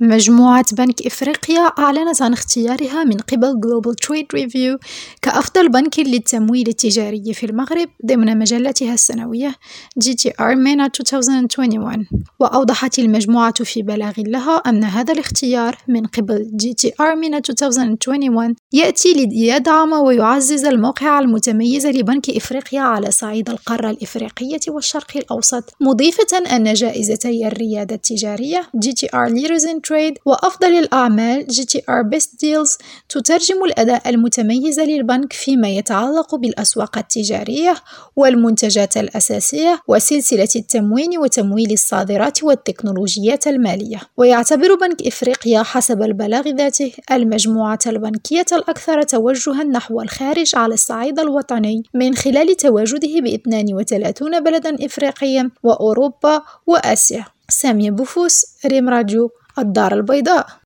مجموعة بنك إفريقيا أعلنت عن اختيارها من قبل Global Trade Review كأفضل بنك للتمويل التجاري في المغرب ضمن مجلتها السنوية GTR MENA 2021. وأوضحت المجموعة في بلاغ لها أن هذا الاختيار من قبل GTR MENA 2021 يأتي ليدعم ويعزز الموقع المتميز لبنك إفريقيا على صعيد القارة الإفريقية والشرق الأوسط، مضيفة أن جائزتي الريادة التجارية GTR Leaders in Trade وأفضل الأعمال GTR Best Deals تترجم الأداء المتميز للبنك فيما يتعلق بالأسواق التجارية والمنتجات الأساسية وسلسلة التموين وتمويل الصادرات والتكنولوجيات المالية. ويعتبر بنك إفريقيا حسب البلاغ ذاته المجموعة البنكية الأكثر توجهًا نحو الخارج على الصعيد الوطني من خلال تواجده ب 32 بلدًا إفريقيًا وأوروبا وآسيا. سامية بوفوس، ريم راديو، الدار البيضاء.